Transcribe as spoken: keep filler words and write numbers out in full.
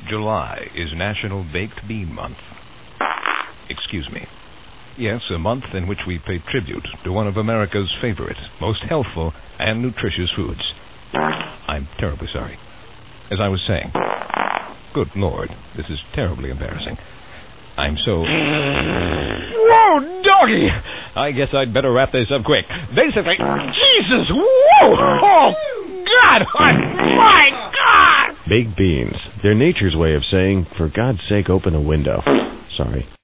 July is National Baked Bean Month. Excuse me. Yes, a month in which we pay tribute to one of America's favorite, most healthful, and nutritious foods. I'm terribly sorry. As I was saying, good Lord, this is terribly embarrassing. I'm so... Whoa, doggy! I guess I'd better wrap this up quick. Basically... Jesus! Whoa! Oh, God! My God! Baked beans. They're nature's way of saying, for God's sake, open a window. Sorry.